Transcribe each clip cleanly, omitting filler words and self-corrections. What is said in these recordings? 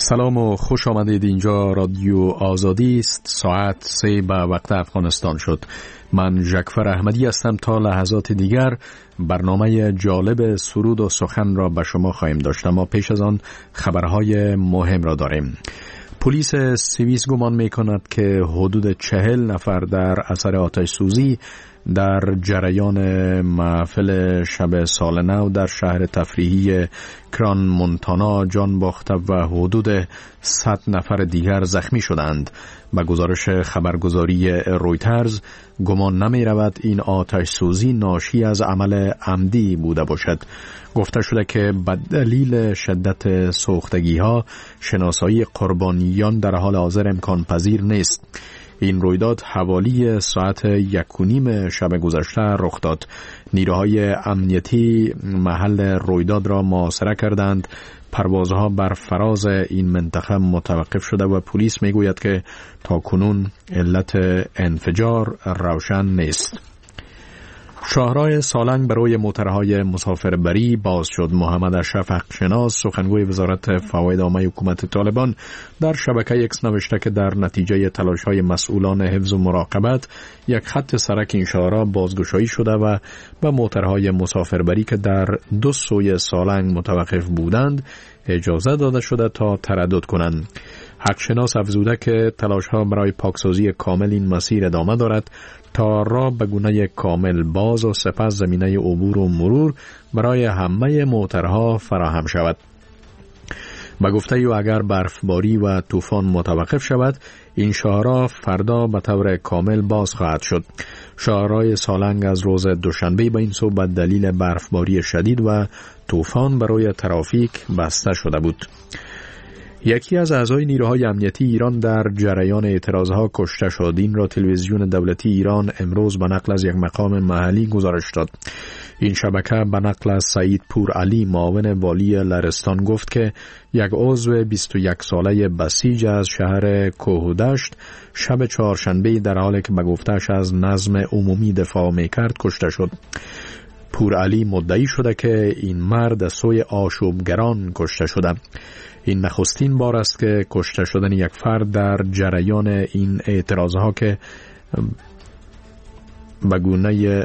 سلام و خوش آمدید. اینجا رادیو آزادی است. ساعت 3 به وقت افغانستان شد. من جعفر احمدی هستم. تا لحظات دیگر برنامه جالب سرود و سخن را به شما خواهیم داشت، اما پیش از آن خبرهای مهم را داریم. پلیس سوئیس گمان می کند که حدود 40 نفر در اثر آتش سوزی در جریان محفل شب سال نو در شهر تفریحی کران مونتانا جان باخته و حدود 100 نفر دیگر زخمی شدند. به گزارش خبرگزاری رویترز گمان نمی رود این آتش سوزی ناشی از عمل عمدی بوده باشد. گفته شده که به دلیل شدت سوختگی ها شناسایی قربانیان در حال حاضر امکان پذیر نیست. این رویداد حوالی ساعت 1:30 شب گذشته رخ داد. نیروهای امنیتی محل رویداد را محاصره کردند. پروازها بر فراز این منطقه متوقف شده و پلیس میگوید که تاکنون علت انفجار روشن نیست. شاهراه سالنگ برای موترهای مسافربری باز شد. محمد اشرف حقشناس سخنگوی وزارت فواید عامه حکومت طالبان در شبکه اکس نوشته که در نتیجه تلاش‌های مسئولان حفظ و مراقبت یک خط سرک این شاهراه بازگشایی شده و به موترهای مسافربری که در دو سوی سالنگ متوقف بودند اجازه داده شده تا تردد کنند. حقشناس افزوده که تلاش‌ها برای پاکسازی کامل این مسیر ادامه دارد تا راه به گونه کامل باز و سپس زمینه عبور و مرور برای همه موترها فراهم شود. به گفته او اگر برفباری و طوفان متوقف شود این شاهراه فردا به طور کامل باز خواهد شد. شاهراه سالنگ از روز دوشنبه به این سو به دلیل برفباری شدید و طوفان برای ترافیک بسته شده بود. یکی از اعضای نیروهای امنیتی ایران در جریان اعتراضها کشته شد. این را تلویزیون دولتی ایران امروز به نقل از یک مقام محلی گزارش داد. این شبکه به نقل از سعید پور علی معاون والی لرستان گفت که یک عضو 21 ساله بسیج از شهر کوهودشت شب چهارشنبه در حالی که به گفته‌اش از نظم عمومی دفاع می‌کرد کشته شد. پور علی مدعی شده که این مرد از سوی آشوبگران کشته شده. این نخستین بار است که کشته شدن یک فرد در جریان این اعتراضها که به گونه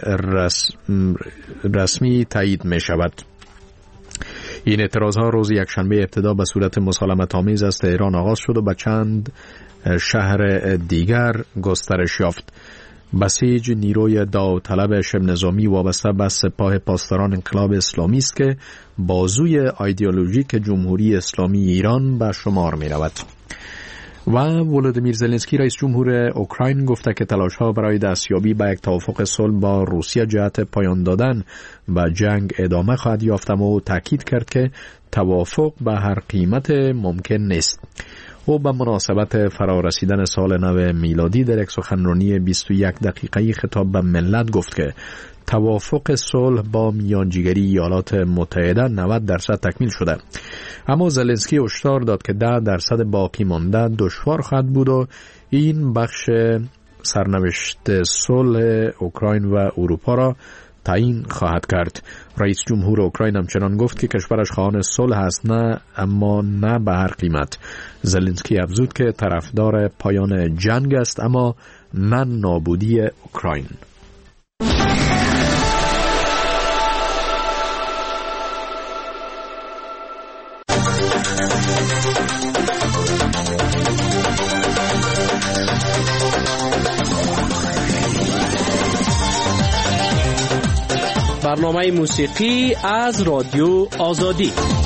رسمی تایید می شود. این اعتراضها روز یکشنبه ابتدا به صورت مسالمت آمیز از تهران آغاز شد و به چند شهر دیگر گسترش یافت. بسیج نیروی داوطلب شبه نظامی وابسته به سپاه پاسداران انقلاب اسلامی است که بازوی ایدئولوژیک جمهوری اسلامی ایران به شمار می رود. و ولودیمیر زلنسکی رئیس جمهور اوکراین گفته که تلاش‌ها برای دستیابی به یک توافق صلح با روسیه جهت پایان دادن به جنگ ادامه خواهد یافت، اما تاکید کرد که توافق به هر قیمت ممکن نیست. او به مناسبت فرارسیدن سال نو میلادی در یک سخنرانی 21 دقیقه‌ای خطاب به ملت گفت که توافق صلح با میانجیگری ایالات متحده 90% تکمیل شده، اما زلنسکی هشدار داد که 10% باقی مانده دشوار خواهد بود و این بخش سرنوشت صلح اوکراین و اروپا را تعیین خواهد کرد. رئیس جمهور اوکراین همچنان گفت که کشورش خواهان صلح است، نه اما نه به هر قیمت. زلنسکی افزود که طرفدار پایان جنگ است اما نه نابودی اوکراین. برنامه موسیقی از رادیو آزادی.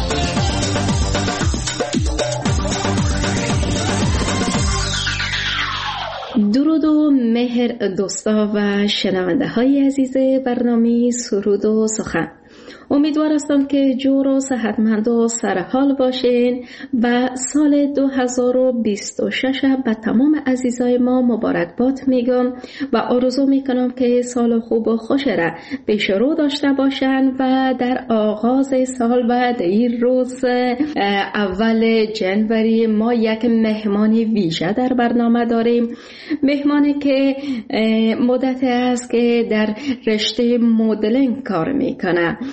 درود و مهر دوستا و شنونده های عزیز برنامه سرود و سخن. امیدوار هستم که جور و صحتمند و سرحال باشین و سال 2026 به تمام عزیزای ما مبارکباد میگم و آرزو میکنم که سال خوب و خوش را پیش رو داشته باشن و در آغاز سال بعد این روز اول جنوری ما یک مهمانی ویژه در برنامه داریم. مهمانی که مدت است که در رشته مدلینگ کار میکنه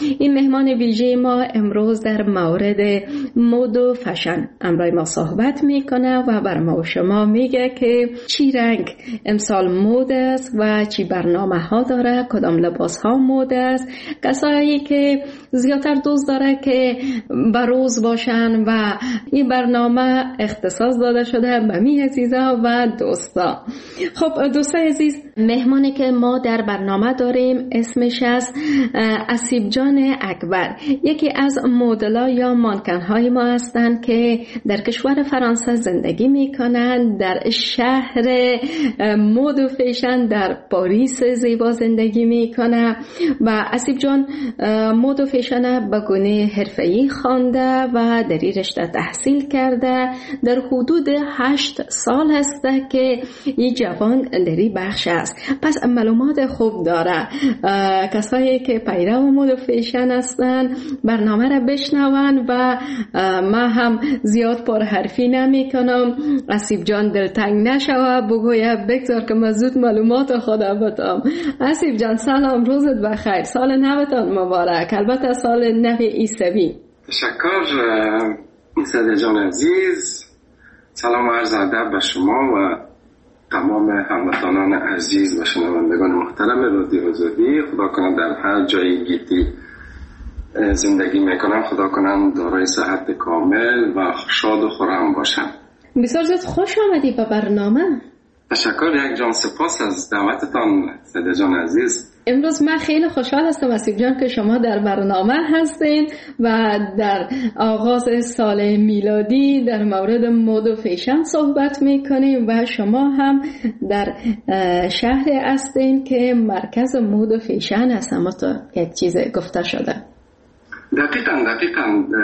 این مهمان ویژه ما امروز در مورد مد و فشن امروز ما صحبت میکنه و بر ما و شما میگه که چی رنگ امسال مد است و چی برنامه ها داره، کدام لباس ها مد است، کسایی که زیادتر دوست داره که بروز باشن و این برنامه اختصاص داده شده به می عزیزا و دوستا. خب دوستای عزیز، مهمانی که ما در برنامه داریم اسمش از اسیب جان اکبر، یکی از مدل‌ها یا مانکن‌های ما هستند که در کشور فرانسه زندگی میکنن، در شهر مد و فیشن در پاریس زیبا زندگی میکنه و اسیب جان مد و فیشن به گونه حرفه‌ای خوانده و در این رشته تحصیل کرده. در حدود 8 سال هسته که این جوان در این بخش است، پس معلومات خوب داره. کسایی که پیرو مد و فیشن هستن برنامه را بشنون و ما هم زیاد پرحرفی نمی کنم. اسیب جان دلتنگ نشوه، بگویه بگذار که من زود معلومات خدا بتم. اسیب جان سلام، روزت بخیر، سال نوتان مبارک، البته سال نو عیسوی. تشکر صدیق جان عزیز، سلام و عرض ادب به شما و تمام هموطنان عزیز و شنوندگان محترم رادیو آزادی. خدا کنم در هر جای گیتی زندگی میکنم، خدا کنم دارای صحت کامل و شاد و خرم باشم. بسیار زیاد خوش آمدی به برنامه. تشکر یک جان، سپاس از دعوتتان صدیق جان عزیز. امروز من خیلی خوشحال هستم اسیب جان که شما در برنامه هستین و در آغاز سال میلادی در مورد مد و فیشن صحبت میکنیم و شما هم در شهر هستین که مرکز مد و فیشن هست. اما تو یک چیز گفته شده. دقیقاً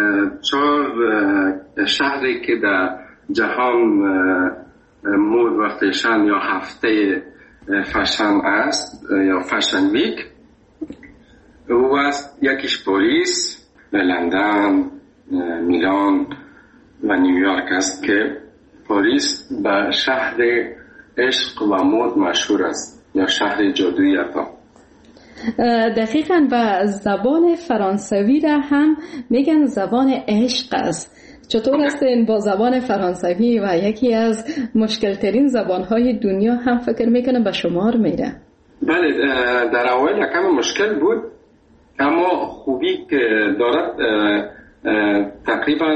4 شهری که در جهان مد و فیشن یا هفته فشن است یا فشن ویک او است. یکیش پاریس، لندن، میلان و نیویورک است که پاریس به شهر عشق و مد مشهور است یا شهر جادویی عطا. دقیقاً و زبان فرانسوی را هم میگن زبان عشق است. چطور هستین با زبان فرانسوی و یکی از مشکل ترین زبانهای دنیا هم فکر میکنم به شمار میره؟ بله، در اول یکم مشکل بود، اما خوبی که دارد تقریبا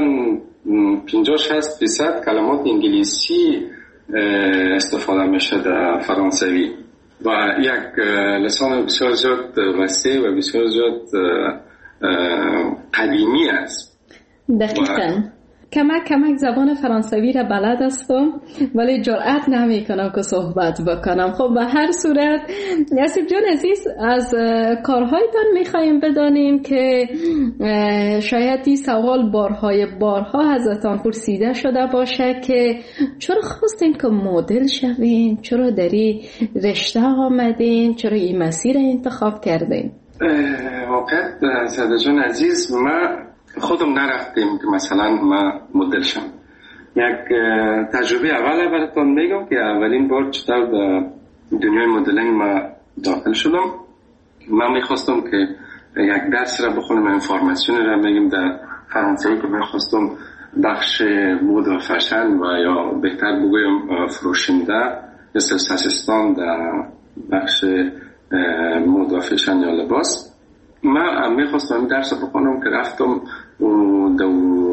50-60% کلمات انگلیسی استفاده میشه در فرانسوی و یک لسان بسیار زیاد وسیع و بسیار زیاد قدیمی است. دقیقاً کمک زبان فرانسوی را بلد هستم ولی جرأت نمی کنم که صحبت بکنم. خب به هر صورت اسیب جان عزیز، از کارهایتان میخواییم بدانیم که شاید این سوال بارها ازتان پرسیده شده باشه که چرا خواستین که مدل شوین، چرا در این رشته آمدین، چرا این مسیر انتخاب کردین؟ واقعا صدیق جان عزیز، ما خودم نرفتیم که مثلا ما مدل شم. یک تجربه اول براتون میگم که اولین بار چطور در دنیای مدلینگ ما داخل شدم. من میخواستم که یک درس را بخونم، انفارماسیون را میگم در فرانسوی که میخواستم بخش مد و فشن و یا بهتر بگویم فروشنده مثل ساسستان در بخش مد و فشن یا لباس. من میخواستم درس بخونم که رفتم و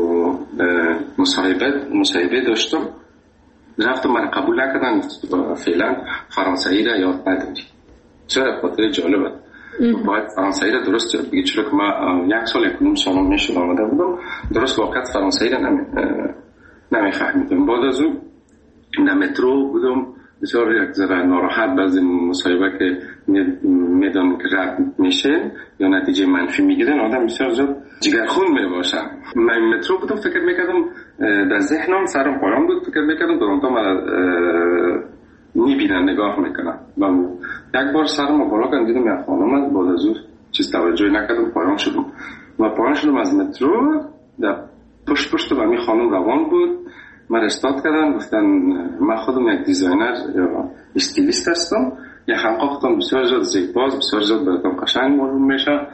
مصاحبه داشتم، رفتم من قبول نکردن، فعلا فرانسوی را یاد نداری. چرا؟ خاطر جالبه باید فرانسوی را درست یاد بگی، چرا که من 1 سال 1 سال میشد آمده بودم، درست واقعا فرانسوی را نمیفهمیدم. بعد از اون در مترو بودم، بسیار یک ذره ناراحت بعضی مصاحبه که میدان که رد میشه یا نتیجه منفی میگیرن آدم بسیار زیاد جگرخون میباشه. من مترو بودم، فکر میکردم در ذهنم سرم پایان بود، فکر میکردم درونتا من میبینن نگاه میکنن. من یک بار سرم بالا کردم دیدم یک خانم است، بعد از اون چیز توجه نکردم، پایان شدم از مترو. در پشت به می خانم روان بود، من استاد کردم، گفتن من خودم یک دیزاینر یا استیلیست هستم، یک خانقاه خودم بسیار زیاد زیباست، بسیار زیاد براتون قشنگ معلوم میشه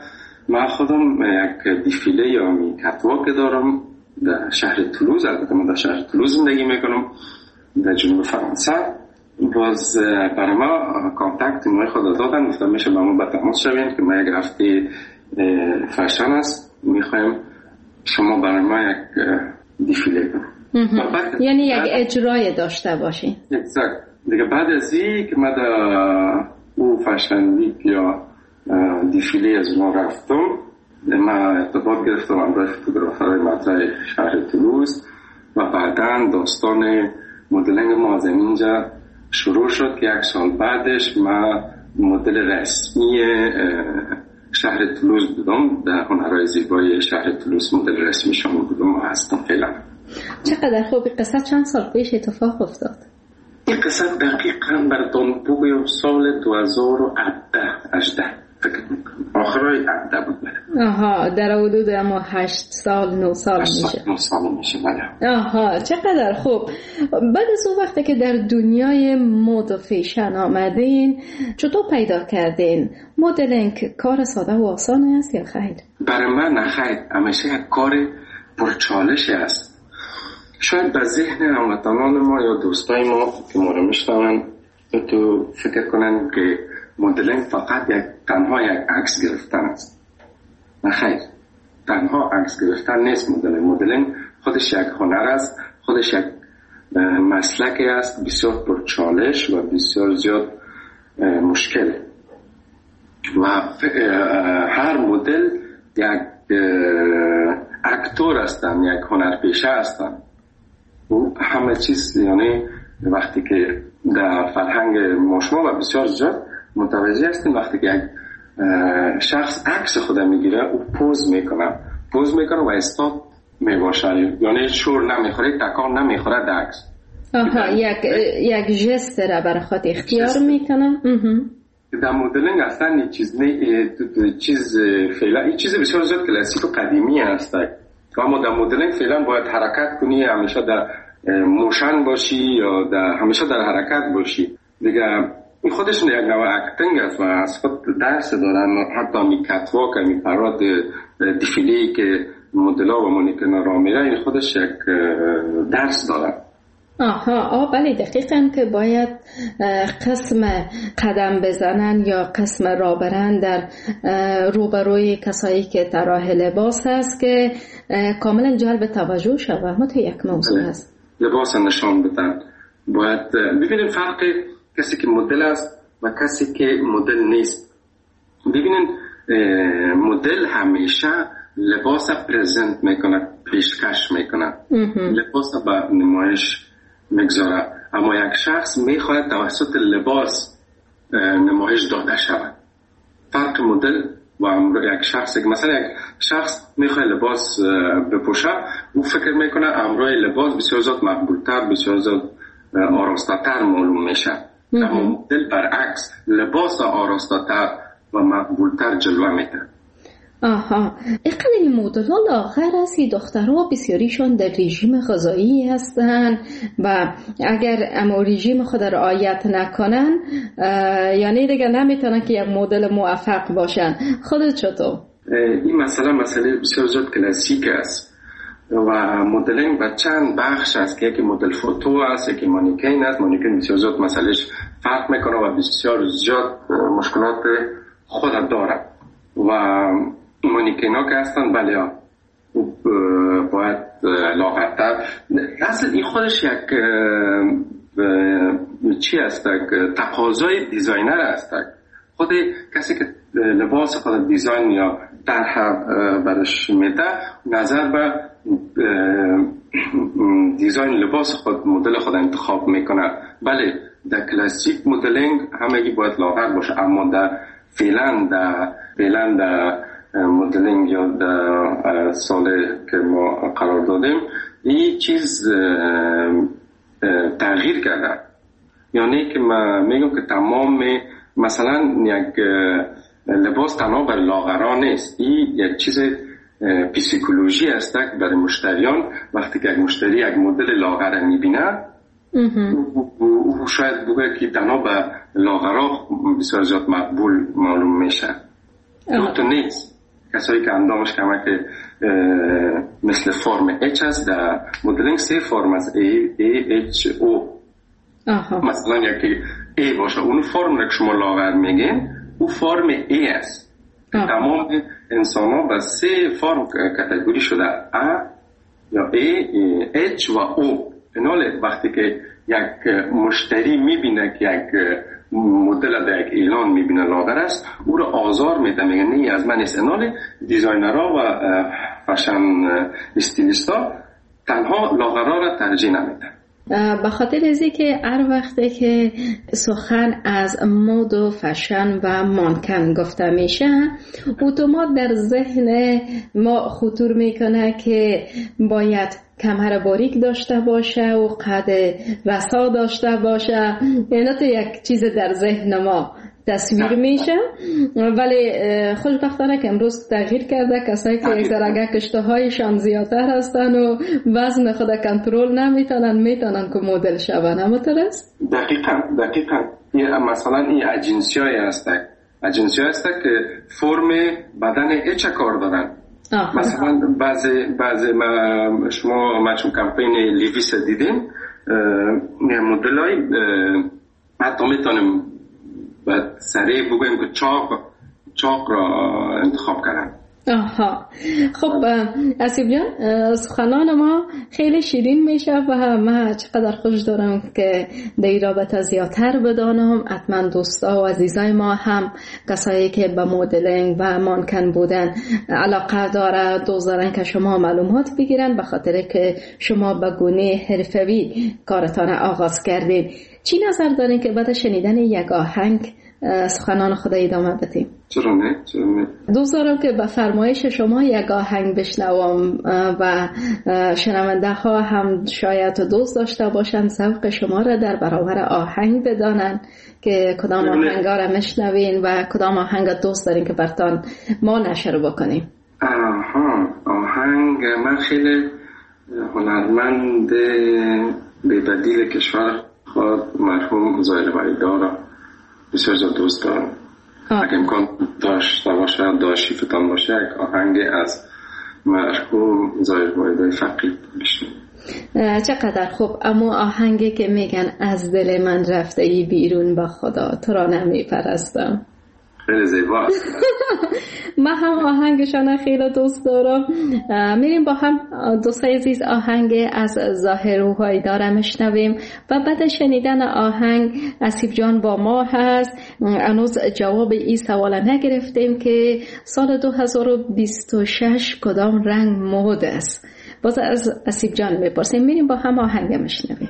من خودم یک دیفیله یا کتواک دارم در شهر تولوز. البته من در شهر تولوز زندگی میکنم در جنوب فرانسه. باز برای ما کانتکت اینوی خود دادن، گفتم میشه با ما به تماس شوین که ما یک هفته فشن است، میخوایم شما برای ما یک دیفیله کنیم. یعنی یک اجرای داشته باشین. دیگه بعد از این که ما در او فشن ویک یا دیفیله از ما رفتم، ما ارتباط گرفتم همراه فوتوگرافرهای مطرح شهر تولوز و بعداً داستان مدلینگ ما از اینجا شروع شد که یک سال بعدش ما مدل رسمی شهر تولوز بودم. در هنرهای زیبای شهر تولوز مدل رسمی شما بودم و هستم فعلا. چقدر خوب. قصه چند سال پیش اتفاق افتاد؟ این قصه دقیقاً بردان بگویم سال 2018 فکر میکنم، آخرای 18 بود. آها، در حدود اما 8 سال 9 سال میشه. 9 سال میشه بله. آها، چقدر خوب. بعد از اون وقتی که در دنیای مد و فیشن آمدین، چطور پیدا کردین؟ مدلینگ کار ساده و آسانه است یا خیر؟ برای من نه خیر، همیشه یک کار پرچالش است. شاید به ذهن هموطنان ما یا دوستای ما که ما رو میشنون تو فکر کنن که مدلینگ فقط تنها یک عکس گرفتن است. نه خیر، تنها عکس گرفتن نیست. مدلینگ خودش یک هنر است، خودش یک مسلکی است بسیار پرچالش و بسیار زیاد مشکل. و هر مدل یک اکتور هستن، یک هنرپیشه هستن. همه چیز یعنی وقتی که در فرهنگ مشما و بسیار زیاد متوجه هستیم، وقتی که یک شخص عکس خود میگیره او پوز میکنه و استاد میباشه، یعنی شور نمیخوره، تکان نمیخوره در عکس. آها، یک جست را برای خود اختیار میکنه. در مدلینگ اصلا این چیز فعلا این چیز بسیار زیاد کلاسیک و قدیمی هست. اما در مدلینگ فعلا باید حرکت کنی، همیشه در موشن باشی یا همیشه در حرکت باشی دیگه. این خودش یک نوع اکتینگ است و از خود درس دارن. حتی می کتواک، می پراد دیفیلی که مدل‌ها و مانیکن‌ها را میره، این خودش یک درس داره. آها، بله دقیقاً که باید قسم قدم بزنن یا قسم را برن در روبروی کسایی که طراح لباس هست که کاملا جلب توجه شود. ما تو یک موضوع هست لباس نشان بدن. باید ببینید فرق کسی که مدل است و کسی که مدل نیست. ببینید مدل همیشه لباس پرزنت میکنه، پیشکش میکنه، لباس به نمایش میگذاره. اما یک شخص میخواهد توسط لباس نمایش داده شود. فرق مدل و یک شخص، مثلا یک شخص میخواد لباس بپوشه، او فکر میکنه امروی لباس بسیار زیاد مقبولتر، بسیار زیاد آراسته‌تر معلوم میشه. اما مدل برعکس، لباس آراسته‌تر و مقبولتر جلوه میده. آها، اقل این مدل‌ها لاغر است. دخترها بسیاریشون در رژیم غذایی هستن و اگر اما رژیم خود را رعایت نکنن یعنی دیگه نمیتونن که یک مدل موفق باشن. خودت چطور؟ این مسئله بسیار زیاد کلاسیک است و مدلینگ به چند بخش است که یکی مدل فوتو است، یکی مانیکین است. مانیکین بسیار زیاد مسئلهش فرق میکنه و بسیار زیاد مشکلات خود داره و مانیکین ها که هستن بله باید لاغرتر. اصلا این خودش یک چی است، تقاضای دیزاینر است. خود کسی که لباس خود دیزاین یا طرح برش میده نظر به دیزاین لباس خود مدل خود انتخاب میکنه. بله در کلاسیک مدلینگ همگی باید لاغر باشه، اما در فعلا در مدلینگ یا در سال که ما قرار دادیم این چیز تغییر کرده. یعنی که من میگم که تمام مثلا یک لباس تنها برای لاغران نیست، این یک چیز پسیکولوژی است برای مشتریان. وقتی که یک مشتری یک مدل لاغر میبینه او شاید بگه که تنها به لاغران بسیار زیاد مقبول معلوم میشه. تو نیست. کسایی که اندامش کمک مثل فرم H هست در مدلینگ 3 فرم از A, H, O. مثلا یکی A باشه اون فرم را که شما لاغر میگین اون فرم A است. تمام انسان ها به 3 فرم کاتگوری شده A یا A, H و O. ایناله وقتی که یک مشتری میبینه که یک مدل در یک اعلان میبینه لاغر است او رو آزار میده، میگه نه از من است. ایناله دیزاینرها و فشن استیلیستا تنها لاغرها را ترجیح نمیدن. به خاطر ازی که هر وقتی که سخن از مد و فشن و مانکن گفته میشه اتومات در ذهن ما خطور میکنه که باید کمر باریک داشته باشه و قد رسا داشته باشه. اینا تو یک چیز در ذهن ما تصویر میشه، ولی خوشبختانه که امروز تغییر کرده. کسایی که یک ذره کشتهایشان زیادتر هستن و وزن خود کنترل نمیتونن میتونن که مدل شون. اما درست؟ دقیقاً مثلا این اجنسی هست که فرم بدن اچ کار دارن. مثلا بعضی شما چون کمپین لیویس دیدین مدلای حتی میتونیم بعد سریع بگویم که چاق را انتخاب کردن. خب اسیب جان، سخنان ما خیلی شیرین میشه و من چقدر خوش دارم که در این رابطه زیادتر بدانم. حتما دوستا و عزیزای ما هم کسایی که به مدلینگ و مانکن بودن علاقه داره دوست دارن که شما معلومات بگیرن، به خاطر که شما به گونه حرفوی کارتان آغاز کردین. چی نظر دارین که بعد شنیدن یک آهنگ سخنان خود ادامه بدیم؟ چرا نه؟ دوست دارم که به فرمایش شما یک آهنگ بشنوم و شنونده ها هم شاید دوست داشته باشن ذوق شما را در برابر آهنگ بدانن که کدام آهنگ را میشنوین و کدام آهنگ دوست دارین که برتان ما نشر بکنیم. آهنگ من خیلی هنرمند به بدیل کشور خود مرحوم زاهر وحیدی بسیار زیاد دوست دارم. اگه امکان داشته باشه داشتیفتان باشه یک آهنگ از مرحوم زاهر وحیدی فقید بشنویم. چقدر خوب. اما آهنگی که میگن از دل من رفته ای بیرون با خدا تو را نمیپرستم، خیلی زیباست. من هم آهنگشان خیلی دوست دارم. میریم با هم دوستای عزیز آهنگ از ظاهر وحیدی را میشنویم و بعد شنیدن آهنگ اسیب جان با ما هست. هنوز جواب این سوال نگرفتیم که سال 2026 کدام رنگ مد است. باز از اسیب جان میپرسیم. میریم با هم آهنگ میشنویم.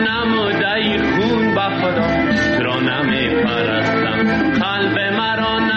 قلب مرا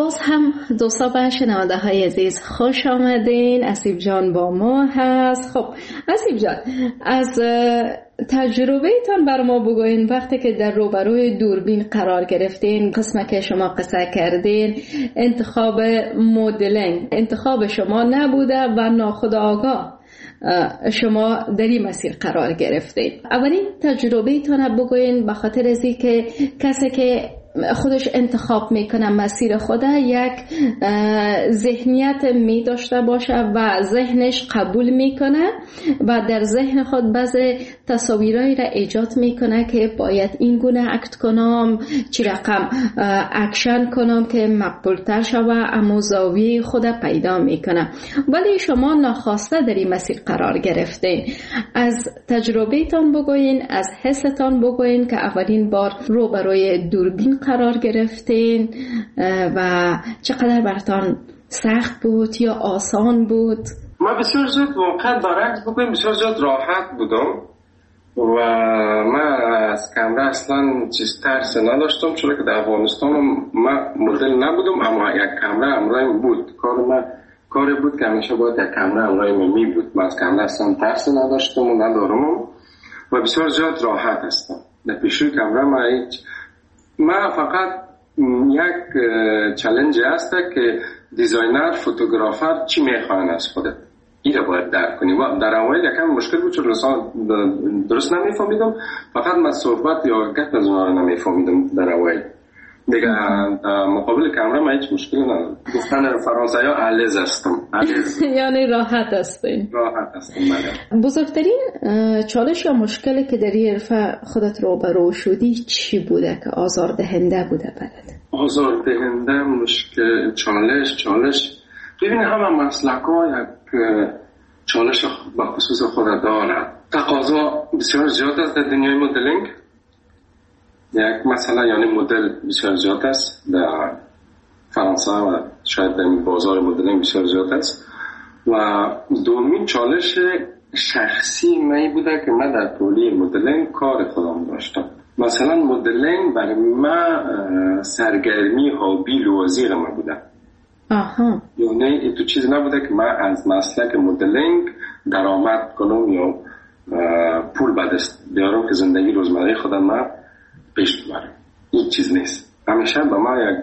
باز هم دوستا و شنونده های عزیز خوش آمدین. اسیب جان با ما هست. خب اسیب جان، از تجربه ایتان بر ما بگوین. وقتی که در روبروی دوربین قرار گرفتین، قسمه که شما قصه کردین، انتخاب مدلینگ انتخاب شما نبوده و ناخودآگاه شما در این مسیر قرار گرفتید. اولین تجربه ایتان بگوین، به خاطر از این که کسی که خودش انتخاب میکنه مسیر خوده یک ذهنیت می داشته باشه و ذهنش قبول میکنه و در ذهن خود بعضی تصاویرایی را ایجاد میکنه که باید این گونه اکت کنم، چی رقم اکشن کنم که مقبولتر شوه، اما زاویه خود پیدا میکنه. ولی شما ناخواسته در این مسیر قرار گرفتین. از تجربه تان بگوین، از حستان بگوین که اولین بار روبروی دوربین قرار گرفتین و چقدر براتون سخت بود یا آسان بود؟ ما بسیار زود واقعا برعکس بگویم بسیار زود راحت بودم و من از کامرا اصلا چیز ترس نداشتم، چون که در افغانستان من مدل نبودم، اما یک کامرا همراهم بود. کاری بود که همیشه باید یک کامرا همراهم می بود. من از کامرا اصلا ترس نداشتم و ندارم و بسیار زود راحت هستم. در پیشوی کامرا ما فقط یک چالش هست که دیزاینر، فوتوگرافر چی میخواهن از خودت، این رو باید درک کنی. و در اول یکم مشکل بود چون درست نمیفهمیدم، فقط من صحبت یا گفت از اونها رو نمیفهمیدم در اول. دیگه مقابل کامرا من هیچ مشکلی ندارم. گفتن فرانسوی ها علیز هستم. یعنی راحت هستین؟ راحت هستم. بزرگترین چالش یا مشکلی که در این حرفه خودت روبرو شدی چی بوده که آزاردهنده بوده برات؟ آزاردهنده، مشکل، چالش ببینید همه مسلک ها یک چالش به خصوص خود دارد. تقاضا بسیار زیاد است در دنیای مدلینگ. یک مثلا یعنی مدل بسیار زیاد است در فرانسه و شاید در بازار مدلینگ بسیار زیاد است. و دومین چالش شخصی من بوده که من در تولی مدلینگ کار خودم داشتم. مثلا مدلینگ برای من سرگرمی هابی لوازیر من بوده. یعنی تو چیزی نبوده که من از مسلک مدلینگ درآمد کنم یا پول به دست بیارم که زندگی روزمره خودم من پیش ببرم. این چیز نیست. همیشه با ما یک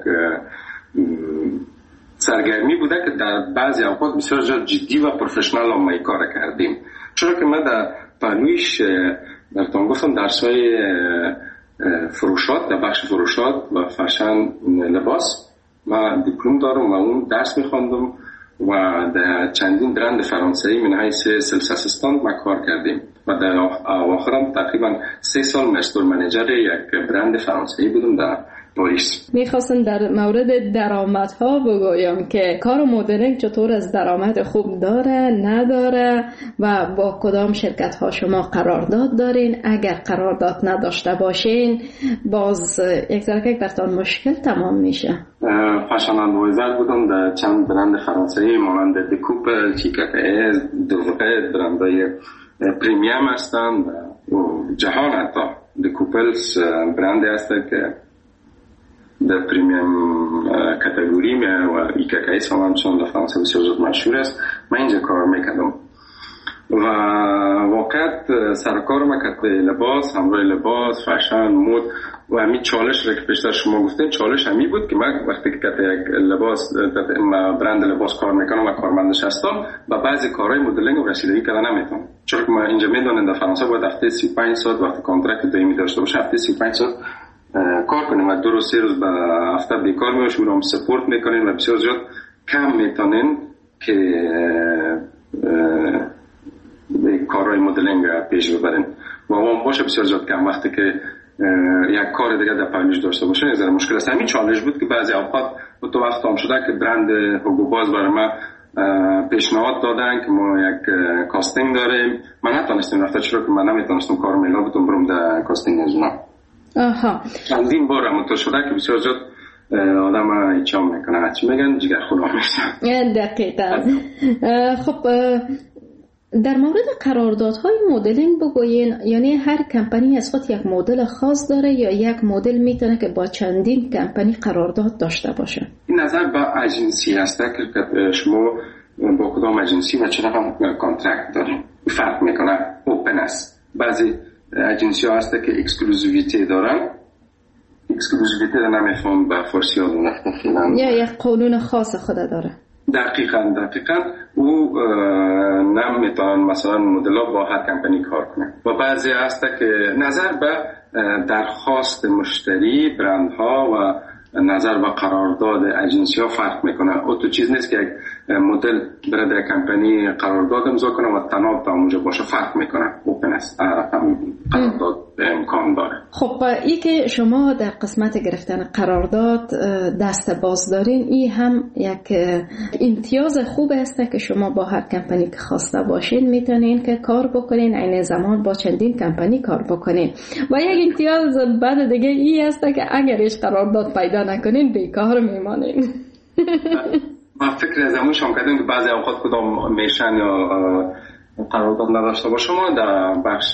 سرگرمی بوده که در بعضی اوقات بسیار جدی و پروفشنال هم ما کار کردیم. چرا که من در پانویش براتون گفتم درسای فروشات، در بخش فروشات و فشن لباس من دیپلم دارم و اون درس میخواندم و در چندین برند فرانسوی من حیث سلس اسیستانت ما کار کردیم و در آخرم تقریبا 3 سال مستر منیجر یک برند فرانسوی بودم در پاریس. میخواستم در مورد درآمدها بگویم که کار مدلینگ چطور از درآمد خوب داره نداره و با کدام شرکت ها شما قرارداد دارین. اگر قرارداد نداشته باشین باز یک ذره براتون مشکل تمام میشه. فشن ادوایزر بودم در چند برند فرانسوی مانند دکوپل، چیکاکایز، دوغه، برندهای پریمیم هستند. جهان حتی دکوپلز برند هست که در پریمیم کاتگوری میه و ایکاکایز هم همچنان در فرانسه بسیار زود مشهور است. من اینجا کار میکردم و واقعا سرکار ما کت به لباس، همراه لباس، فشن، مود و همین چالش را که پیشتر شما گفتین، چالش همی بود که من وقتی که کت یک لباس برند لباس کار میکنم و کارمندش هستم و بعضی کارهای مدلینگ و رسیدگی کردن نمیتونم. چون که ما اینجا میدونم در فرانسه باید هفته 35 ساعت وقتی کانترکت دائمی داشته باشه، هفته 35 ساعت کار کنیم و 2 روز 3 روز به هفته بیکار میباشیم و هم سپورت میکنیم و بسیار زیاد کم میتونین که کارهای مدلینگ پیش ببرین و اون باشه بسیار زیاد کم. وقتی که یک کار دیگه در پایینش داشته باشین از مشکل است. همین چالش بود که بعضی اوقات تو وقت هم شده که برند هوگو باز برای ما پیشنهاد دادن که ما یک کاستینگ داریم. من نتونستم رفته، چرا که من نمیتونستم کار میلا بودم برم در کاستینگ از اونا. چندین بار هم تو شده که بسیار زیاد آدم ایچام میکنه، هرچی میگن جگر خدا میشن. دقیقا. خب در مورد قراردادهای مدلینگ بگوین، یعنی هر کمپانی از خود یک مدل خاص داره یا یک مدل میتونه که با چندین کمپانی قرارداد داشته باشه؟ این نظر به اجنسی هست که شما با کدام اجنسی و چه رقم کانترکت داریم فرق میکنه. اوپن است. بعضی اجنسی ها هست که اکسکلوزیویتی دارن. اکسکلوزیویتی رو نمیفهم به فارسی ها دونخت یا یک قانون خاص خود داره. دقیقاً او نمیتونن مثلا مدل ها با هر کمپانی کار کنه. و بعضی هست که نظر به درخواست مشتری برندها و نظر به قرارداد اجنسی ها فرق میکنه. او تو چیز نیست که یک مدل برای در کمپانی قرارداد امضا کنه و تناب تا اونجا باشه، فرق میکنه. اوپن است، قرارداد امکان داره. خب این که شما در قسمت گرفتن قرارداد دست باز دارین، این هم یک امتیاز خوب است که شما با هر کمپانی که خواسته باشین میتونین که کار بکنین، عین زمان با چندین کمپانی کار بکنین. و یک امتیاز بعد دیگه این است که اگرش قرارداد پیدا نکنین بیکار میمانین. ما فکر از همون شام کردیم که بعضی اوقات کدام میشن یا قرارداد نداشته باشه. ما در بخش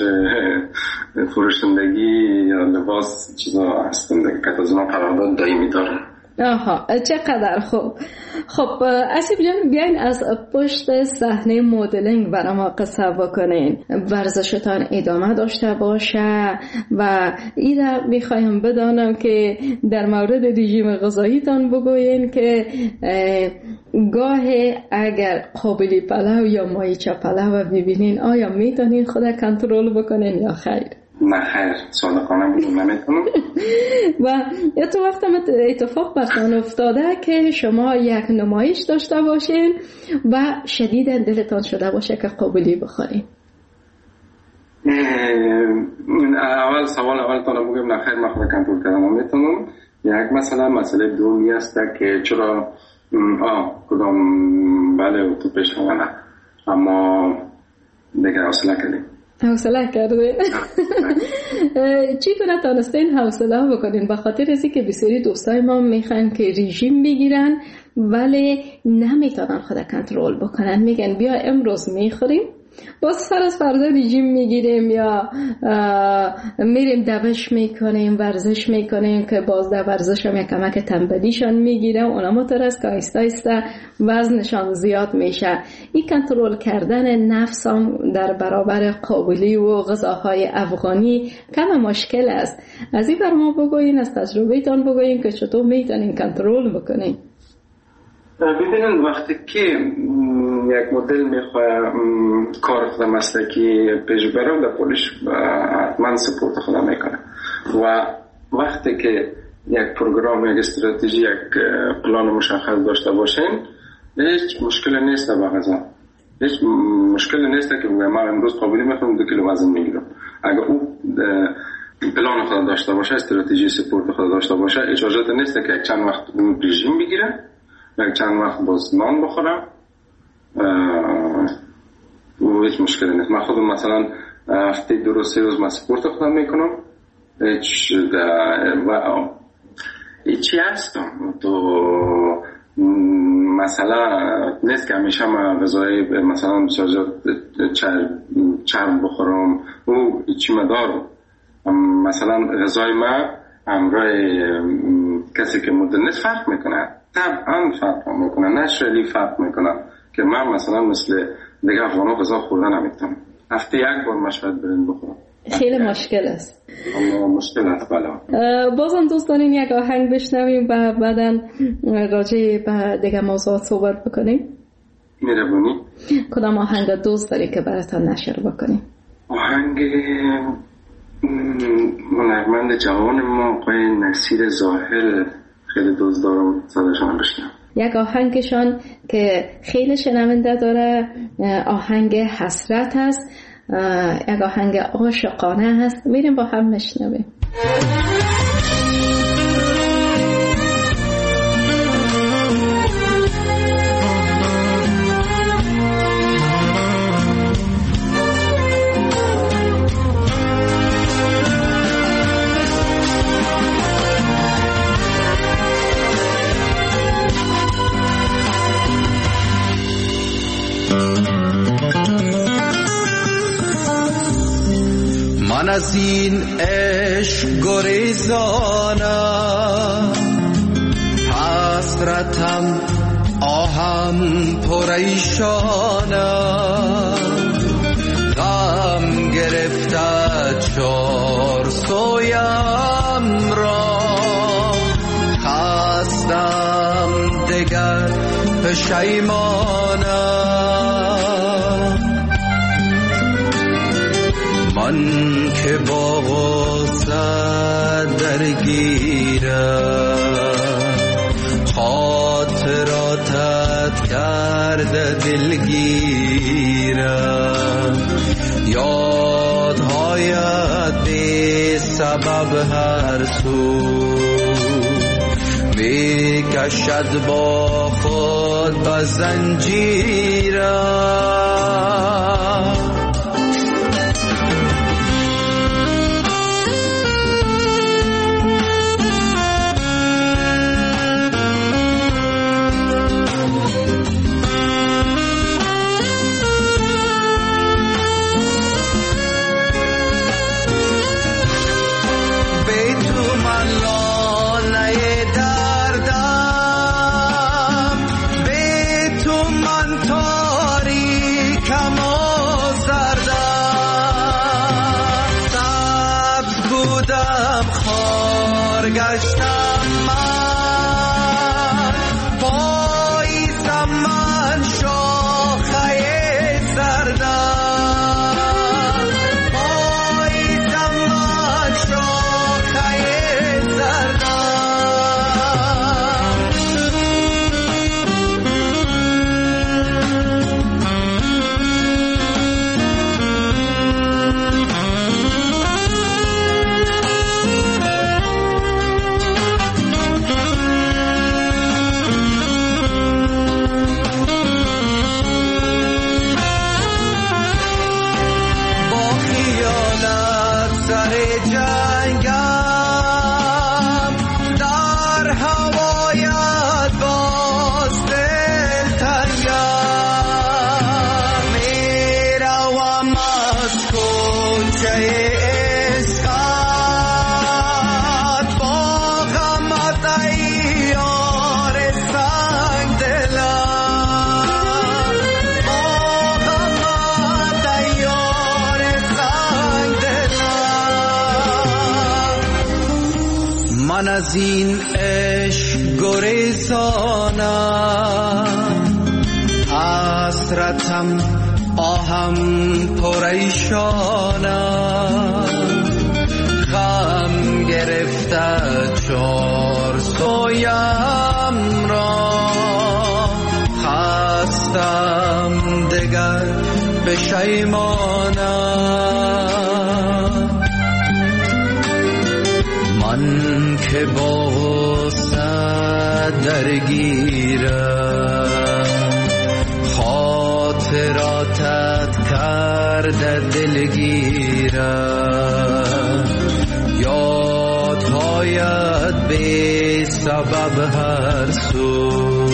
فروشندگی یا لباس چیزا هستن که از اونها قرارداد دائمی دارن. آها، چقدر خوب. خب اسیب جان، بیاین از پشت صحنه مدلینگ برای ما قصه بکنین. ورزشتان ادامه داشته باشه و این را میخوایم بدانم که در مورد رژیم غذاییتان بگوین که گاه اگر قابلی پلو یا مایچه پلو ببینین آیا میتونین خود کنترل بکنین یا خیر؟ نه خیر، صادقانه بگم نمیتونم. و یا تو وقت اتفاق براتون افتاده که شما یک نمایش داشته باشین و شدیداً دلتان شده باشه که قابلی بخورین؟ سوال اول تا بگم نه خیر، من خود کنترل کردم میتونم. یک مسئله دومی است که چرا کدام بله تو پیش نه، اما دیگه حوصله کرده. چی کنه تانستین حوصله بکنین؟ به خاطر ازی که بسیاری دوستای ما میخوان که رژیم بگیرن ولی نمیتونن خود کنترل بکنن. میگن بیا امروز میخوریم، باز سر از فردا رژیم میگیریم یا میریم دوش میکنیم، ورزش میکنیم که باز در ورزش هم یک کمک تنبلیشان میگیره. اونا مترس که آیسته آیسته وزنشان زیاد میشه. این کنترل کردن نفس هم در برابر قابلی و غذاهای افغانی کم مشکل است. از این بر ما بگوین، از تجربهتان بگوین که چطور میتونین کنترل بکنین. ببینید وقتی که یک مدل میخواه کار خود مسلکی پیش بره در پولش حتما سپورت خود میکنه. و وقتی که یک پروگرام، یک استراتژی، یک پلان مشخص داشته باشین، هیچ مشکل نیست با غذا. هیچ مشکل نیست که من امروز قابلی میخورم 2 کیلو وزن میگیرم. اگر او پلان خود داشته باشه، استراتژی سپورت خود داشته باشه، اجازه نیست که چند وقت رژیم بگیره، یک چند وقت باز نان بخورم و هیچ مشکلی نیست. من خودم مثلا هفته 2 روز 3 روز من سپورت خودم میکنم. هیچی هستم تو مثلا نیست که همیشه من غذای مثلا چرب بخورم و هیچی مدارم. مثلا غذای من همراه کسی که مدل نیست فرق میکنه، طبعا فرق میکنه، نشرلی فرق میکنه که من مثلا مثل دیگه افغانا غذا خوردن نمیتونم. هفته 1 بار مشاهد برین بخورم. خیلی مشکل است. مشکل است بله. بازم دوستان این یک آهنگ بشنویم و بعداً راجع به دیگه موضوعات صحبت بکنیم. مهربانی. کدام آهنگ دوست داری که براتون نشر بکنیم؟ آهنگ هنرمند جوان ما آقای نصیر ظاهر خیلی دوست دارم، صداشون بشنوم. یک آهنگشان که خیلی شنونده داره آهنگ حسرت هست، یک آهنگ عاشقانه هست. میریم با هم بشنویم. از این عشق گریزانم، حسرتم آهم پریشانم، غم گرفته چار سویم را، خستم دگر پشیمانم. من که با غصه درگیرم، خاطراتت کرده دلگیرم، یادهایت بی سبب هر سو می کشد با خود به زنجیرم. من از این عشق گریزانم، حسرتم آهم پریشانم، غم گرفته چار سویم را، خستم دگر پشیمانم. من که با غصه درگیرم، خاطراتت کرده دلگیرم، یادهایت بی سبب هر سو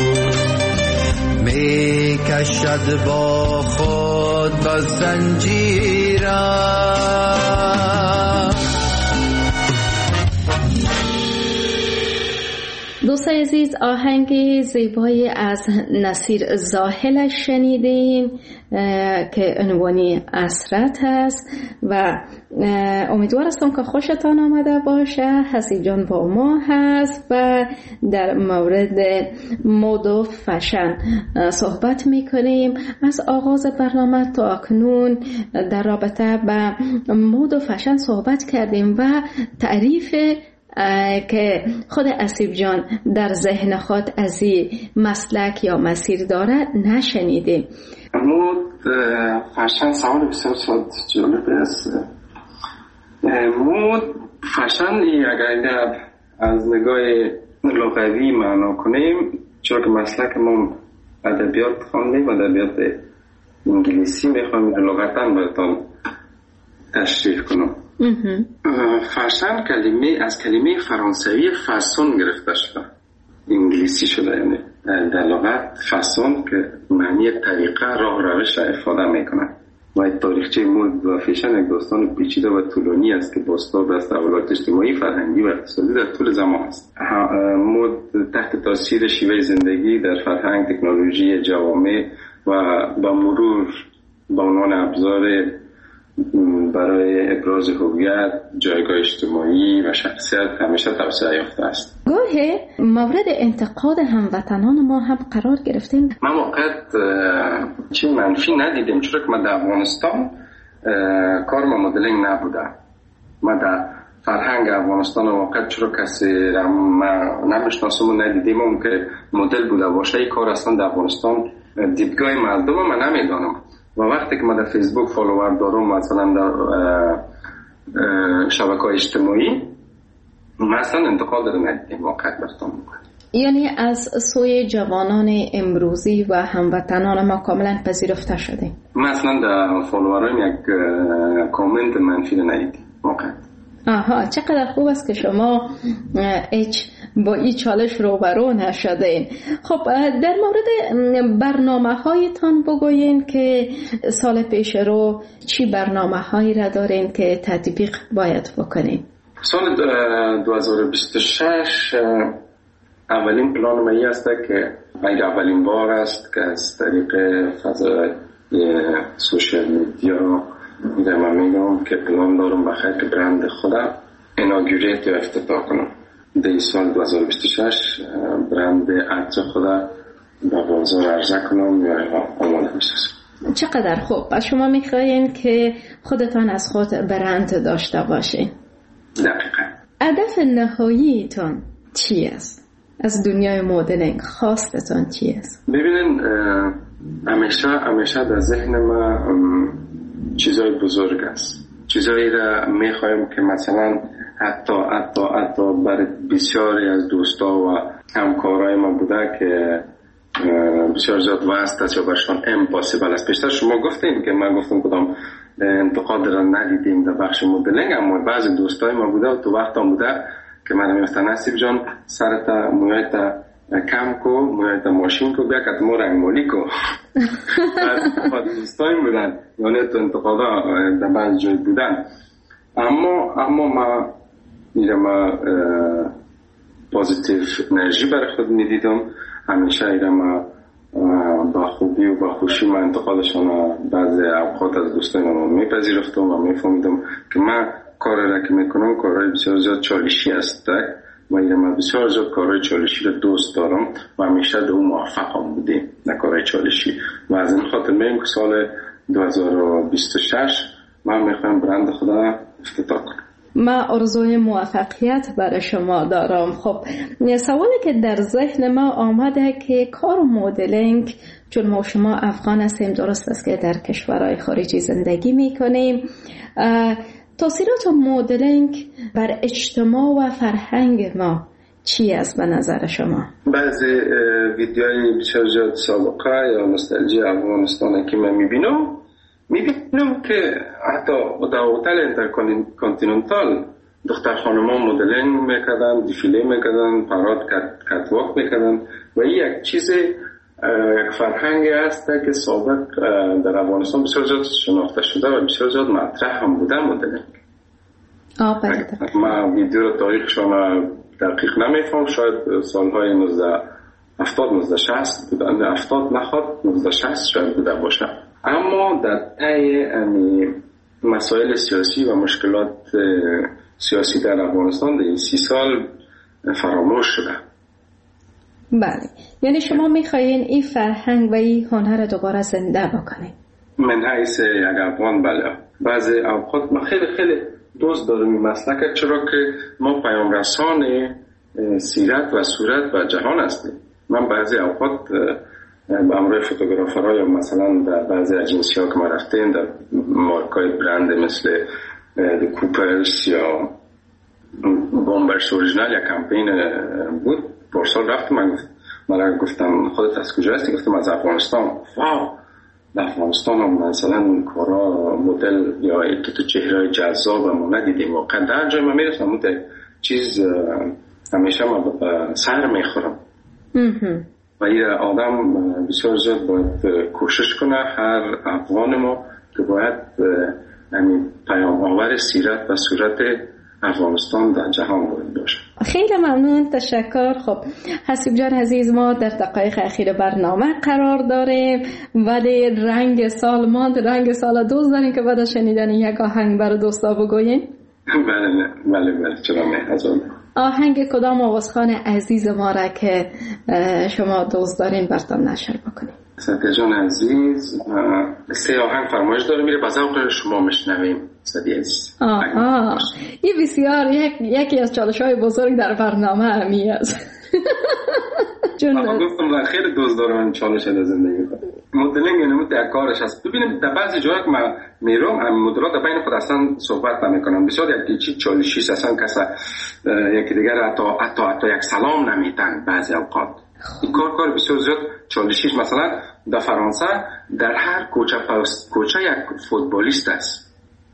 می کشد با خود به زنجیرم. دوستان عزیز، آهنگ زیبایی از نصیر زاهلش شنیدیم که عنوانی اسرت است و امیدوار هستم که خوشتان آمده باشه. حسیب جان با ما هست و در مورد مد و فشن صحبت میکنیم. از آغاز برنامه تا اکنون در رابطه به مد و فشن صحبت کردیم و تعریف که خود حسیب جان در ذهن خود از این مسلک یا مسیر داره نشنیدیم. مد فشن سوال بسیار جالب است. مد فشن اگر از نگاه لغوی معنا کنیم، چون که مسلک ما ادبیات خواندیم، ادبیات انگلیسی میخوام لغتا براتون تشریح کنم. فشن از کلمه فرانسوی فاسون گرفته شده، انگلیسی شده، یعنی در لغت فاسون که معنی طریقه، راه، روش را افاده میکنه. و تاریخچه مد و فیشن یک داستان پیچیده و طولانی است که بازتاب از تحولات اجتماعی، فرهنگی و اقتصادی در طول زمان است. مد تحت تاثیر شیوه زندگی در فرهنگ، تکنولوژی جوامع و با مرور به عنوان ابزار برای ابراز هویت، جایگاه اجتماعی و شخصیت همیشه توسعه یافته است. گاهی مورد انتقاد هموطنان ما هم قرار گرفتیم. من وقت چی منفی ندیدم، چون که من در افغانستان کار مدلینگ نبوده. من در فرهنگ افغانستان واقعا چرا کسی را نمیشناسم و ندیدیم که مدل بوده باشه. این کار اصلا در افغانستان دیدگاه مردم من نمیدانم. و وقتی که من در فیسبوک فالوور دارم، مثلا در شبکه‌های اجتماعی، مثلا انتقاد رو ندیدیم واقعا برتون میکنم. یعنی از سوی جوانان امروزی و هموطنان ما کاملا پذیرفته شده. مثلا در فالوورام یک کامنت منفی رو ندیدیم واقعا. آها، چقدر خوب است که شما با این چالش روبرو نشدین. خب در مورد برنامه هایتان بگوین که سال پیش رو چی برنامه هایی را دارین که تطبیق باید بکنین؟ سال 2026 اولین پلان من است که اولین بار است که از طریق فضای سوشال میدیا من میگم که پلان دارم بخیر که برند خودم ایناگوریت یا افتتاح کنم. در سال 2026 برند عطر خودم به بازار عرضه کنم یا آماده بسازم. چقدر خوب. از شما میخواین که خودتان از خود برند داشته باشین. دقیقا. هدف نهاییتان چی است؟ از دنیای مدلینگ خواستتان چی است؟ ببینین همیشه در ذهن ما چیزای بزرگ است. چیزایی را میخوایم که مثلا حتی برای بسیاری از دوستا و همکارای ما بوده که بسیار زیاد وست است یا برشان امپاسیبل است. پیشتر شما گفتیم که من گفتم کدام انتقاد را ندیدیم در بخش مدلینگ، اما بعضی دوستای ما بوده و تو وقت هم بوده که من میگفتم نصیب جان سرتا مویتا کم کو، مویت ماشین کو، بیا که ما رنگ مالی کو. دوستای بودن یعنی تو انتقادا در بعض جای بودن، اما ما پوزیتیو انرژی برای خود میدیدم. همیشه ما با خوبی و با خوشی من انتقادشان بعضی اوقات از دوستای ما میپذیرفتم و میفهمیدم که من کاری را که میکنم کارهای بسیار زیاد چالشی است و من بسیار زیاد کارهای چالشی را دوست دارم و همیشه در اون موفقم بودیم در کارهای چالشی. و از این خاطر میگم که سال 2026 من میخوایم برند خدا افتتاح کنم. من آرزوی موفقیت برای شما دارم. خب سوالی که در ذهن ما آمده که کار مدلینگ، چون ما شما افغان هستیم، درست است که در کشورهای خارجی زندگی میکنیم، تاثیرات مدلینگ بر اجتماع و فرهنگ ما چی است به نظر شما؟ بعضی ویدیوهای بسیار زیاد سابقه یا نوستالژی افغانستان که من میبینم که حتی در هتل اینترکانتیننتال دختر خانما مدلینگ میکردن، دیفیله میکردن، پراد کتواک میکردن و این یک چیز یک فرهنگی است که سابق در افغانستان بسیار زیاد شناخته شده و بسیار زیاد مطرح هم بوده مدلینگ. من ویدیو رو تاریخشان دقیق نمیفهم، شاید سالهای 1960 بودن، 70 نخواد 1960 شاید بوده باشه. اما در طی مسائل سیاسی و مشکلات سیاسی در افغانستان در این 30 سال فراموش شده. بله، یعنی شما میخواین این فرهنگ و این هنر دوباره زنده بکنید؟ من حیث یک افغان بله. بعضی اوقات من خیلی دوست دارم این مسلک، چرا که ما پیام رسان سیرت و صورت و جهان هستیم. من بعضی اوقات با همراه فوتوگرافرها یا مثلا در بعضی اجنسی ها که ما رفتیم در مارکای برند مثل کوپرس یا بومبرس اورجینال یا کمپین بود، پارسال رفتم. من گفتم خودت از کجا هستی؟ گفتم از افغانستان. واو، در افغانستان هم مثلا کارا مدل یا که تو چهره جذاب ما ندیدیم. واقعا در جای ما میرسم اون چیز همیشه ما سر میخورم. و این آدم بسیار زیاد باید کوشش کنه، هر افغان ما که باید پیام آور سیرت و صورت افغانستان در جهان باشه. خیلی ممنون، تشکر. خب حسیب جان عزیز، ما در دقایق اخیر برنامه قرار داریم ولی رنگ سال ماند، رنگ سال دوست داریم که بعد از شنیدن یک آهنگ برای دوستا بگوییم. بله چرا نه. آهنگ کدام آوازخوان عزیز ما را که شما دوست دارین براتون نشر بکنیم؟ سدیه جان عزیز 3 آهنگ فرمایش داره میره، با ذوق شما میشنویم. سدیه عزیز این بسیار یکی از چالش‌های بزرگ در برنامه همی است. من گفتم خیلی دوست دارم چالش در زندگی خود. مدلنگ یعنی یک کارش هست. ببینید در بعضی جاها که من میرم مدلات در بین خود اصلا صحبت نمیکنم. بسیار یکی چالشی اصلا کسا یکی دیگر حتی یک سلام نمیدن بعضی اوقات. این کار بسیار زیاد چالشی. مثلا در فرانسه در هر کوچه یک فوتبالیست است.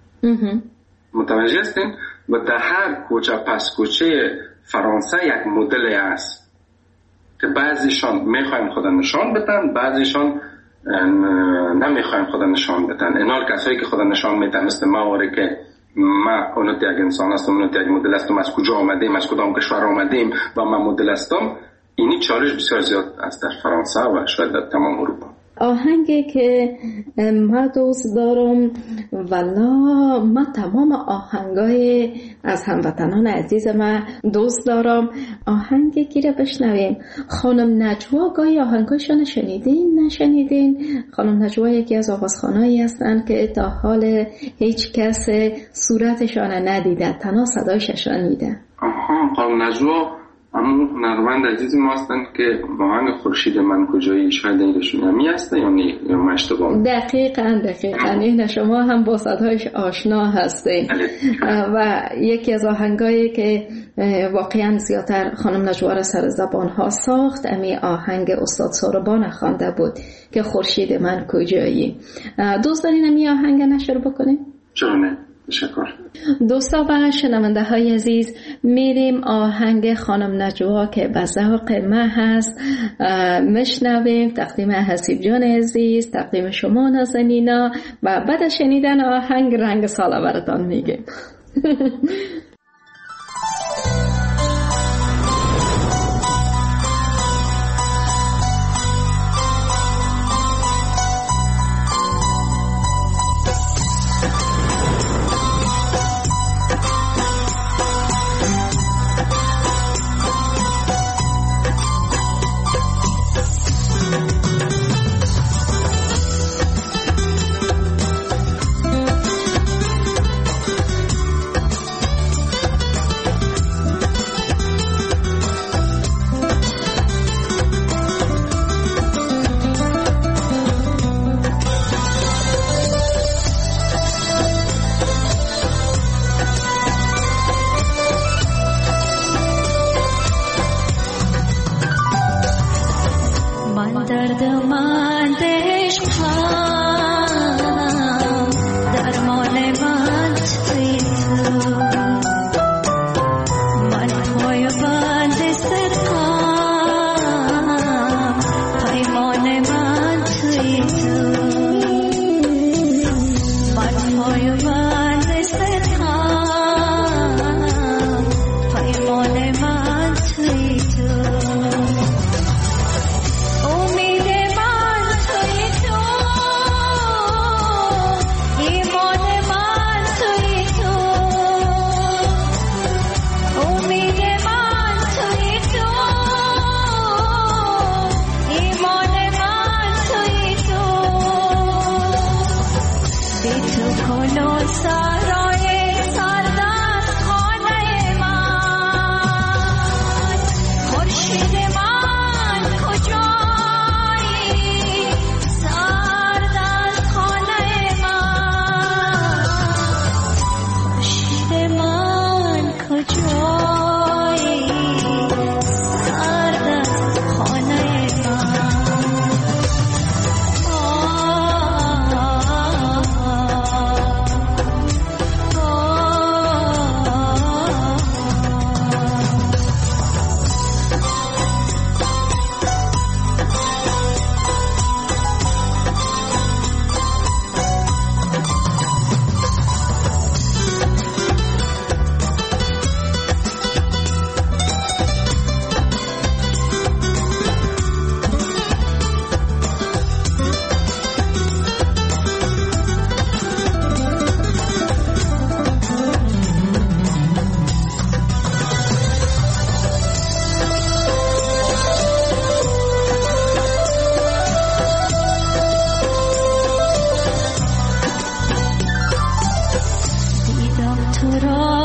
متوجه هستین؟ و در هر کوچه فرانسه یک مدل است که بعضیشان میخوایم خود نشان بدن، بعضیشان نمیخوایم خود نشان بدن. اینال کسایی که خود نشان میدن مثل ما که ما اونت یک انسان هستم، اونت یک مدل هستم، از کجا آمدیم، از کدام کشور آمدیم و من مدل هستم. اینی چالش بسیار زیاد است در فرانسه و شاید در تمام اروپا. آهنگی که ما دوست دارم والا ما تمام آهنگای از هموطنان عزیز ما دوست دارم. آهنگی که رو بشنویم خانم نجوا، گاهی آهنگاشون شنیدین نشنیدین؟ خانم نجوا یکی از آوازخوانایی هستند که تا حال هیچ کس صورتشان ندیده، تنها صدایشان میده. خانم نجوا همون هنرمند عزیز ما هستن که آهنگ خورشید من کجایی، شاید اینشون همی هسته یا نه، یا من اشتباه؟ دقیقاً این شما هم با صدایش آشنا هستین و یکی از آهنگایی که واقعاً زیادتر خانم نجوا را سر زبان ها ساخت امی آهنگ استاد ساربان خوانده بود که خورشید من کجایی. دوست دارین امی آهنگ نشر بکنیم؟ چرا نه؟ تشکر. دوستا و شنونده های عزیز، میریم آهنگ خانم نجوا که به ذوق ما هست مشنویم. تقدیم حسیب جان عزیز، تقدیم شما نازنینا و بعد از شنیدن آهنگ رنگ ساله براتون میگیم.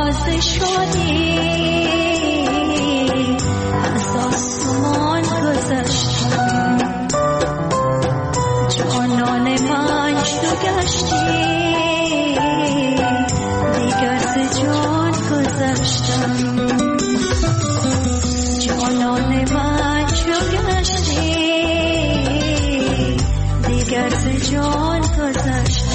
تازه شدی از آسمان گذشتم جانان من چو گشتی دیگر ز جان گذشتم جانان من چو گشتی دیگر ز جان گذشتم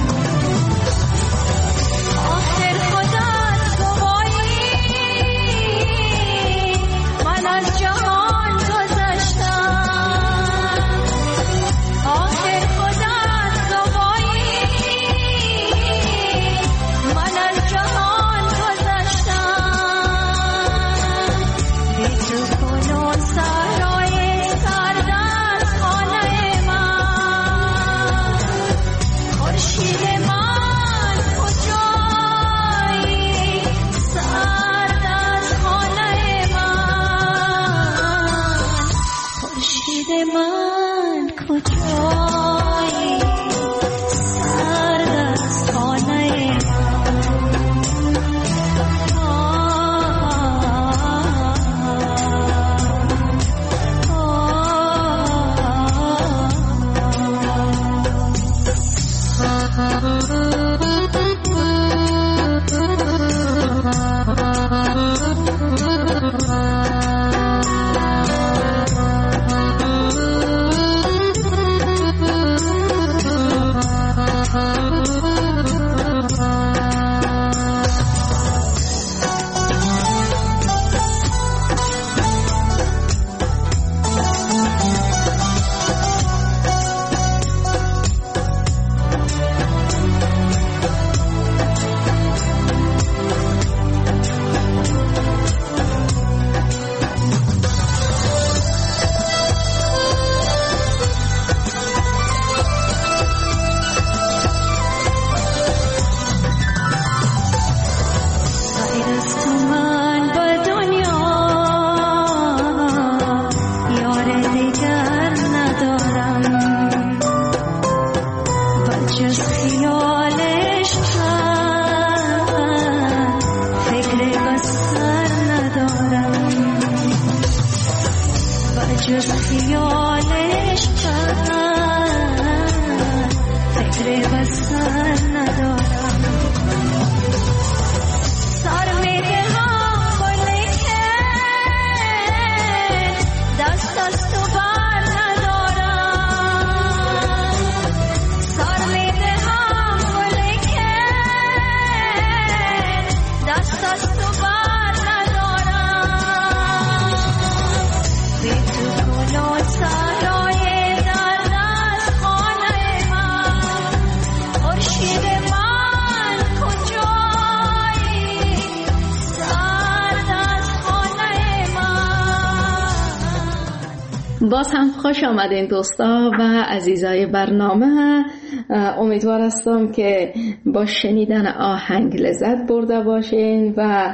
باز هم خوش آمدین دوستا و عزیزای برنامه. امیدوار هستم که با شنیدن آهنگ لذت برده باشین و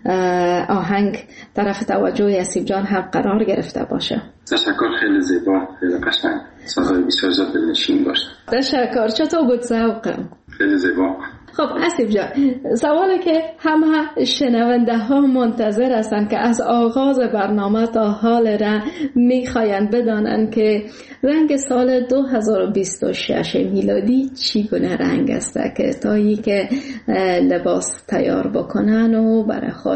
آهنگ طرف توجه اسیب جان هم قرار گرفته باشه. تشکر، خیلی زیبا، خیلی قشنگ، سازهای بسیار زیاد دلنشین باشه. تشکر، چطور بود ذوقم؟ خیلی زیبا. خب اسیب جان، سوالی که همه شنونده ها منتظر هستند که از آغاز برنامه تا حال را میخواین بدانند که رنگ سال 2026 میلادی چی گونه رنگ است که تایی که لباس تیار بکنن و برای خود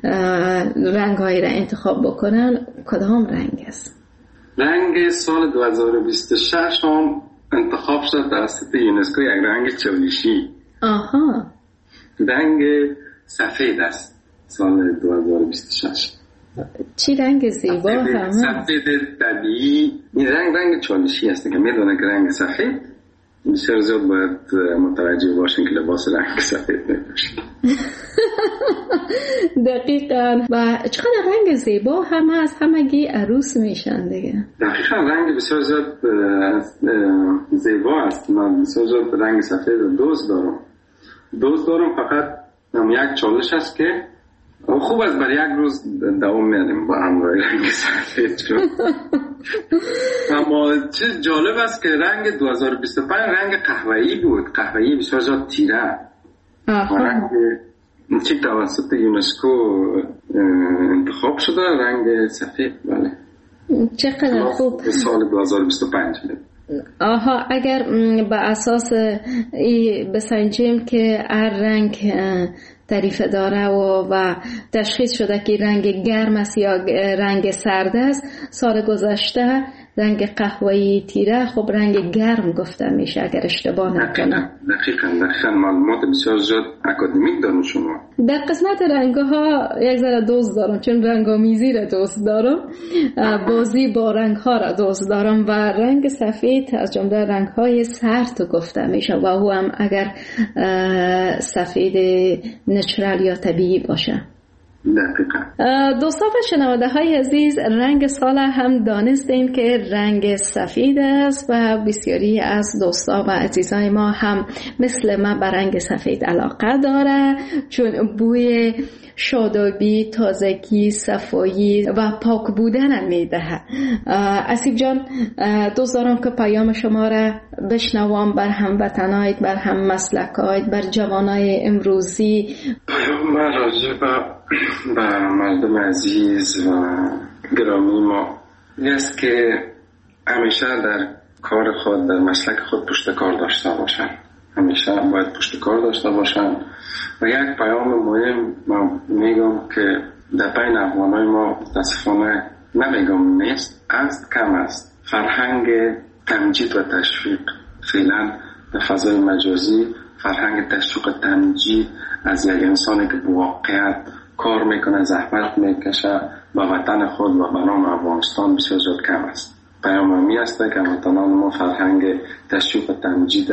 رنگ هایی را انتخاب بکنن، کدام رنگ است؟ رنگ سال 2026 هم انتخاب شد توسط یونسکو یک رنگ چالیشی. آها، رنگ سفید است سال 2026. چی رنگ زیبا همه؟ سفید طبیعی. این رنگ چالشی است که میدونه که رنگ سفید بسیار زیاد باید متوجه باشین که لباس رنگ سفید نباشین. دقیقاً. و چقدر رنگ زیبا همه از همگی عروس میشن دیگه. دقیقاً رنگ بسیار زیاد زیبا است. من بسیار زیاد رنگ سفید دوست دارم فقط یک چالش است که خوب است برای یک روز دوام میاریم با همراه رنگ سفید شد. اما چیز جالب است که رنگ 2025 رنگ قهوه‌ای بود، قهوه‌ای بسیار زیاد تیره. رنگ چی توسط یونسکو انتخاب شده رنگ سفید. بله چقدر خوب. سال 2025. آها، اگر به اساس بسنجیم که هر رنگ تعریف داره و تشخیص شده که رنگ گرم است یا رنگ سرد است، سال گذشته رنگ قهوه‌ای تیره خب رنگ گرم گفته میشه اگر اشتباه نکنم. دقیقاً معلومات بسیار زیاد اکادمیک دارم شما. در قسمت رنگ‌ها یک ذره دوست دارم، چون رنگ‌آمیزی را دوست دارم، بازی با رنگ‌ها را دوست دارم و رنگ سفید از جمله رنگ‌های سرد گفته میشه و او هم اگر سفید نچرال یا طبیعی باشه. دوستان و شنونده های عزیز، رنگ سال هم دانستیم که رنگ سفید است و بسیاری از دوستا و عزیزای ما هم مثل ما به رنگ سفید علاقه داره، چون بوی شادابی، تازگی، صفایی و پاک بودن میده. اسیب جان، دوست دارم که پیام شما را بشنوم بر هموطنایت، بر هم مسلکایت، بر جوانای امروزی. پیام راجع به مردم عزیز و گرامی ما این است که همیشه در کار خود، در مسلک خود پشت کار داشته باشن. همیشه باید پشت کار داشته باشن. و یک پیام مهم من میگم که در بین افغانای ما متاسفانه نمیگم نیست، است، کم است فرهنگ تمجید و تشویق. فعلا در فضای مجازی فرهنگ تشویق و تمجید از یک انسانی که به واقعیت کار میکنه، زحمت میکشه با وطن خود و به نام افغانستان بسیار زیاد کم است. پیام همی است که هموطنان ما فرهنگ تشویق و تمجید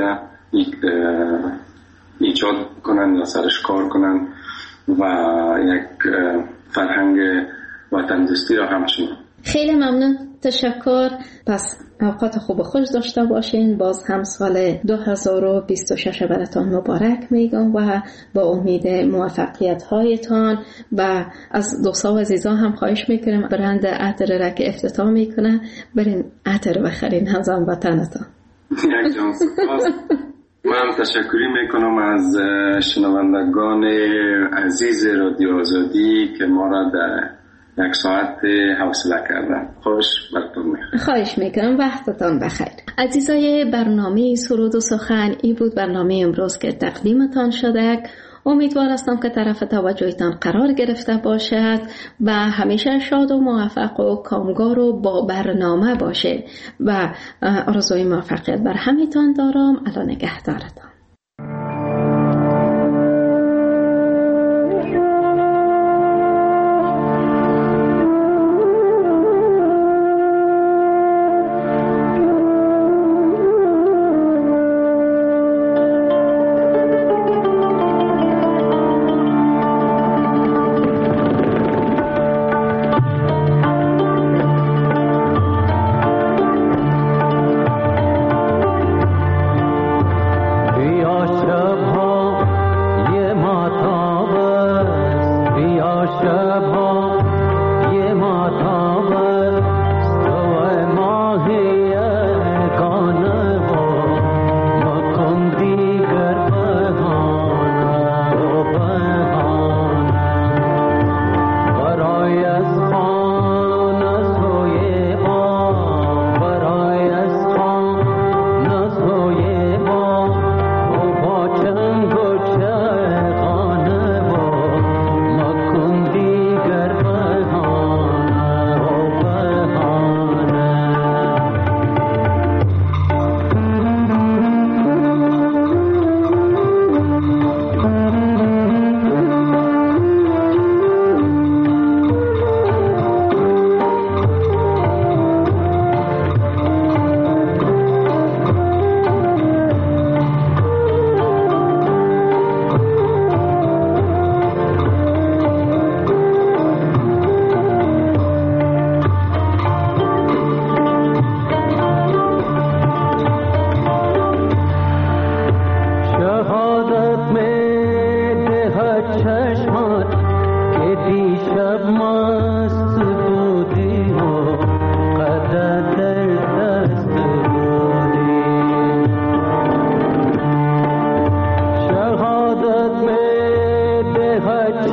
ایجاد کنن و سرش کار کنن و یک فرهنگ وطن دوستی را همچنین. خیلی ممنون، تشکر. پس اوقات خوب و خوش داشته باشین. باز هم سال 2026 براتون مبارک میگم و با امید موفقیت هایتان. و از دوستا و عزیزان هم خواهش میکنم برند عطر را که افتتاح میکنه برین عطر بخرین همزمان وطنتان. یک جان سپاس. من تشکری میکنم از شنوندگان عزیز رادیو آزادی که ما را در یک ساعت حوصله کردن. خوش براتون میخوام. خواهش میکنم، وقتتان بخیر. عزیزای برنامه سرود و سخن، این بود برنامه امروز که تقدیمتان شده. امیدوار هستم که طرف توجهتان قرار گرفته باشد و همیشه شاد و موفق و کامگار و با برنامه باشه و آرزوی موفقیت بر همتان دارم. الان نگهدارتان.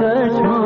چشم